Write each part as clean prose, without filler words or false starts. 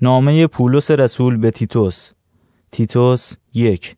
نامه پولس رسول به تیتوس. تیتوس 1.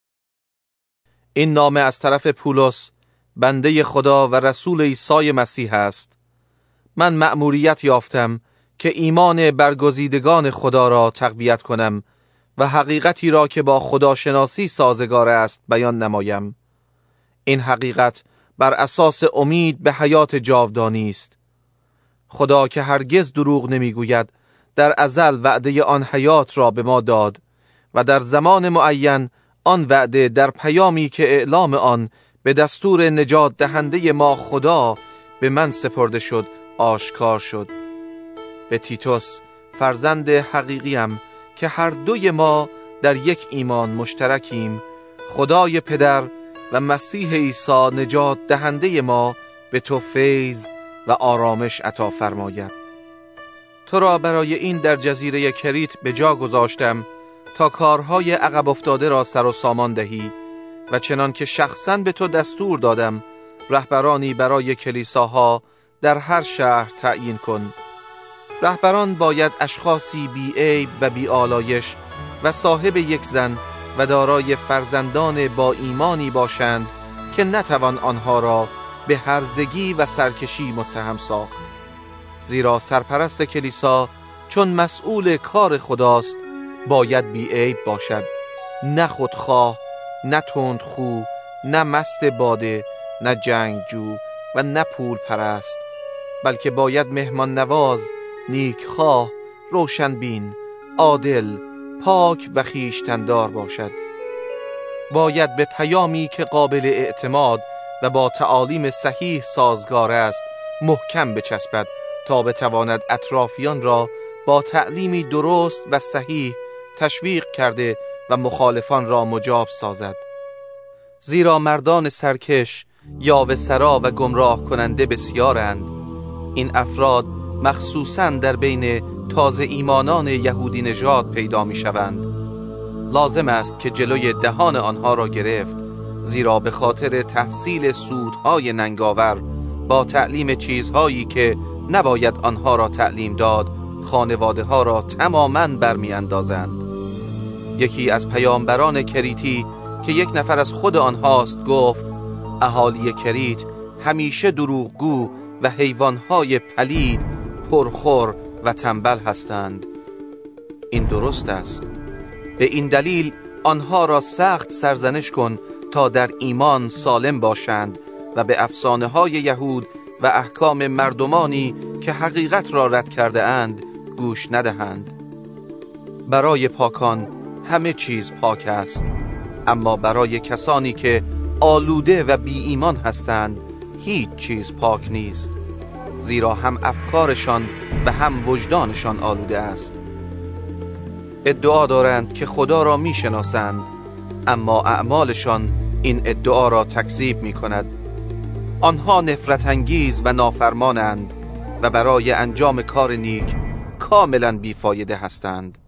این نامه از طرف پولس، بنده خدا و رسول عیسی مسیح است. من مأموریت یافتم که ایمان برگزیدگان خدا را تقویت کنم و حقیقتی را که با خداشناسی سازگار است بیان نمایم. این حقیقت بر اساس امید به حیات جاودانی است. خدا که هرگز دروغ نمیگوید در ازل وعده آن حیات را به ما داد و در زمان معین آن وعده در پیامی که اعلام آن به دستور نجات دهنده ما خدا به من سپرده شد آشکار شد. به تیتوس فرزند حقیقیم که هر دوی ما در یک ایمان مشترکیم، خدای پدر و مسیح عیسی نجات دهنده ما به تو فیض و آرامش عطا فرماید. تو را برای این در جزیره کریت به جا گذاشتم تا کارهای عقب افتاده را سر و سامان دهی و چنان که شخصاً به تو دستور دادم رهبرانی برای کلیساها در هر شهر تعیین کن. رهبران باید اشخاصی بی عیب و بی آلایش و صاحب یک زن و دارای فرزندان با ایمانی باشند که نتوان آنها را به هرزگی و سرکشی متهم ساخت. زیرا سرپرست کلیسا چون مسئول کار خداست باید بی عیب باشد، نه خودخواه، نه تندخو، نه مست باده، نه جنگجو و نه پول پرست، بلکه باید مهمان نواز، نیکخواه، روشنبین، عادل، پاک و خویشتن‌دار باشد. باید به پیامی که قابل اعتماد و با تعالیم صحیح سازگار است محکم بچسبد تا بتواند اطرافیان را با تعلیمی درست و صحیح تشویق کرده و مخالفان را مجاب سازد. زیرا مردان سرکش، یاوه‌سرا و گمراه کننده بسیارند. این افراد مخصوصاً در بین تازه ایمانان یهودی نژاد پیدا می شوند. لازم است که جلوی دهان آنها را گرفت، زیرا به خاطر تحصیل سودهای ننگاور با تعلیم چیزهایی که نباید آنها را تعلیم داد خانواده ها را تماماً برمی اندازند. یکی از پیامبران کریتی که یک نفر از خود آنهاست گفت اهالی کریت همیشه دروغگو و حیوانهای پلید، پرخور و تنبل هستند. این درست است. به این دلیل آنها را سخت سرزنش کن تا در ایمان سالم باشند و به افسانه های یهود و احکام مردمانی که حقیقت را رد کرده اند گوش ندهند. برای پاکان همه چیز پاک است، اما برای کسانی که آلوده و بی ایمان هستند هیچ چیز پاک نیست، زیرا هم افکارشان و هم وجدانشان آلوده است. ادعا دارند که خدا را می شناسند، اما اعمالشان این ادعا را تکذیب می کند. آنها نفرت انگیز و نافرمانند و برای انجام کار نیک کاملا بیفایده هستند.